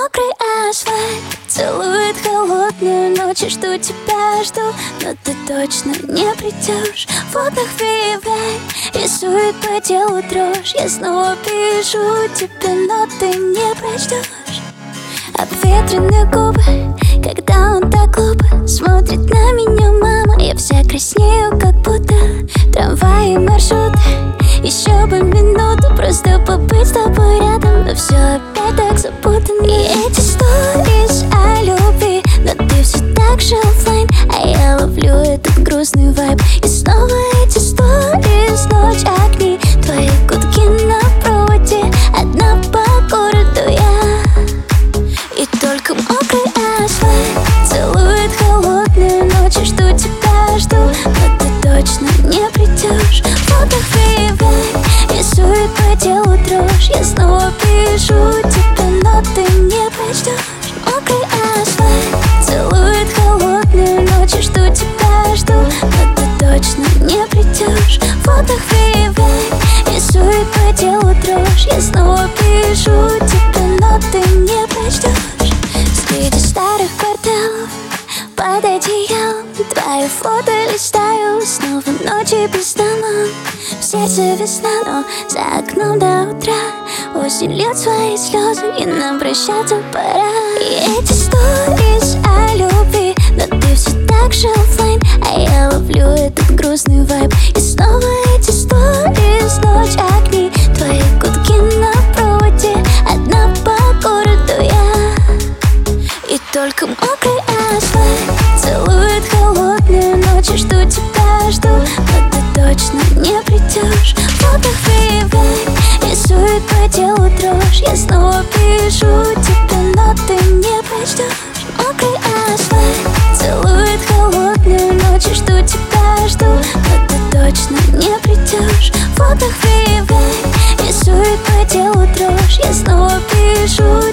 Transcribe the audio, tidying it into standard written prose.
мокрый асфальт целует холодную ночь. И жду тебя, жду, но ты точно не придешь. В окнах фейерверк рисует по телу дрожь. Я снова пишу тебе, но ты не прочтешь. Обветренные губы, когда он так глупо смотрит на меня, мама. Я вся краснею, как будто трамваи и маршруты. Еще бы минуту просто побыть с тобой рядом, но все опять так запутано. И эти сторис о любви, но ты все так же оффлайн, а я ловлю этот грустный вайб. И снова эти сторис, ночь, огни, твои гудки на проводе, одна по городу я. И только мокрый асфальт целует холодную ночь. И жду тебя, жду, но ты точно не придешь. В окнах фейерверк рисует по телу дрожь. Я снова пишу тебе, но ты не прочтешь. Мокрый асфальт целует холодную ночь. И жду тебя, жду, но ты точно не придешь. В окнах фейерверк рисует по телу дрожь. Я снова пишу тебе, но ты не прочтешь. Среди старых кварталов под одеялом твои фото листаю. Снова ночи без дома, в сердце весна, но за окном до утра осень льет свои слезы, и нам прощаться пора. И эти сторис о любви, но ты все так же оффлайн, а я ловлю этот грустный вайб. И снова эти сторис, ночь, огни, твои гудки на проводе, одна по городу я. И только мокрый асфальт целует холодную ночь. И жду тебя, жду, но ты точно не придешь. В окнах фейерверк рисует по телу дрожь. Я снова пишу тебе, но ты не прочтешь. Мокрый асфальт целует холодную ночь. И жду тебя, жду, но ты точно не придешь. В окнах фейерверк рисует по телу дрожь. Я снова пишу